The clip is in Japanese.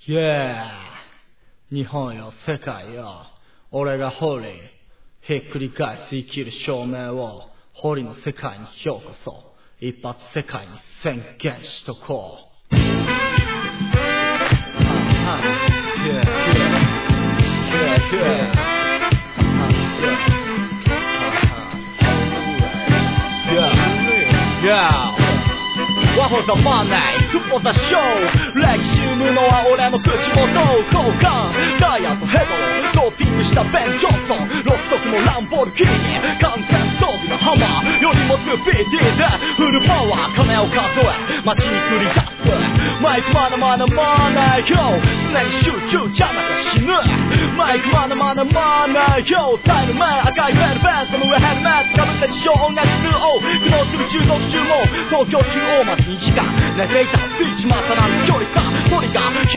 Yeah 日本よ世界よ俺がホリーひっくり返す生きる証明をホリの世界にようこそ一発世界に宣言しとこう わほざまない久保田賞歴史生むのは俺の口元交換ダイヤとヘドロコーティングしたベン・ジョンソンロストクもランボルギーニ完全装備のハマーよりもスピーディーでフルパワー金を数え街に繰り出すマイクまだまだまないよ常に集中じゃなきゃ死ぬマイクまだまだまないよタイム前赤いウェルベンその上ヘルメットかぶった自称音楽通王苦悩する中毒中も東京中央まで2時間寝ていたスピーチまたなん距離さトリガー